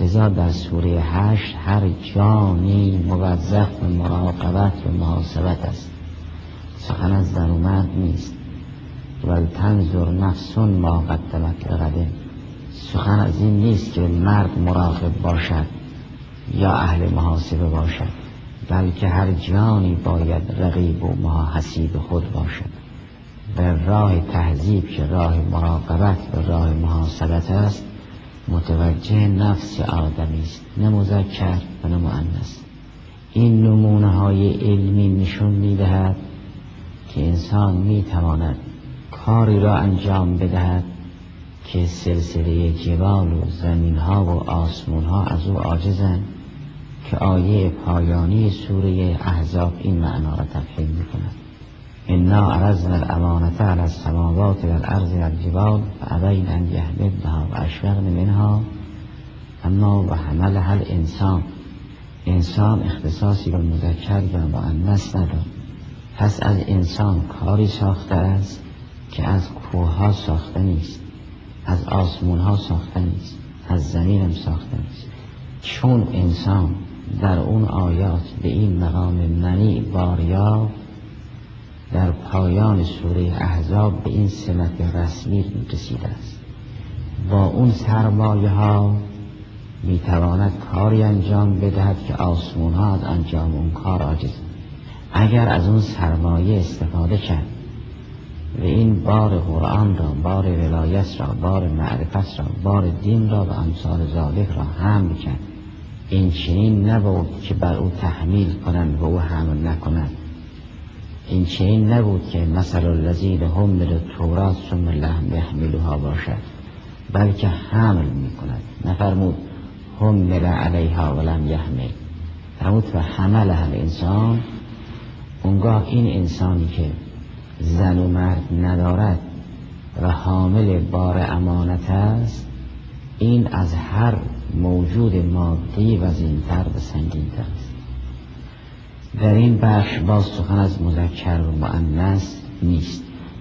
لذا در سوره 8 هر جانی موظف به مراقبت و محاسبت است. سخن از زن و مرد نیست. ولتنظر نفس ما قدمت لغد. سخن از این نیست که مرد مراقب باشد یا اهل محاسبه باشد، بلکه هر جانی باید رقیب و حسیب خود باشد. و راه تهذیب که راه مراقبت و راه محاسبت است متوجه نفس آدمی است، نه مذکر و نه مؤنث. این نمونه های علمی نشون می‌دهد که انسان می‌تواند کاری را انجام بدهد که سلسله جبال و زمین‌ها و آسمان‌ها از او عاجزند، که آیه پایانی سوره احزاب این معنا را تفهیم می‌کند. انا عرضنا الامانة على السماوات والارض والجبال فابین ان یحملنها واشفقن منها اما وحملها الانسان. انسان اختصاصی به مذکر یا مؤنث ندارد. پس از انسان کاری ساخته است که از کوه‌ها ساخته نیست، از آسمان‌ها ساخته نیست، از زمین هم ساخته نیست. چون انسان در اون آیات به این مقام منی بار در پایان سوره احزاب به این سمت رسمی رسیده است. با اون سرمایه ها میتواند کاری انجام بدهد که آسمون ها از انجام اون کار عاجزند. اگر از اون سرمایه استفاده کرد و این بار قرآن را، بار ولایت را، بار معرفت را، بار دین را و امثال ذالک را حمل کرد، این چنین نبود که بر او تحمیل کنند و او حمل نکند. این چنین نبود که مثل الذین حملوا التوراة ثم لم یحملوها باشد، بلکه حمل میکند. نفرمود حمل علیها ولم یحمل، فرمود و حملها الانسان. اونگاه این انسانی که زن و مرد ندارد و حامل بار امانت است، این از هر موجود مادی وزین‌تر و سنگین‌تر است. در این بخش باز سخن از مذکر و مؤنث نیست.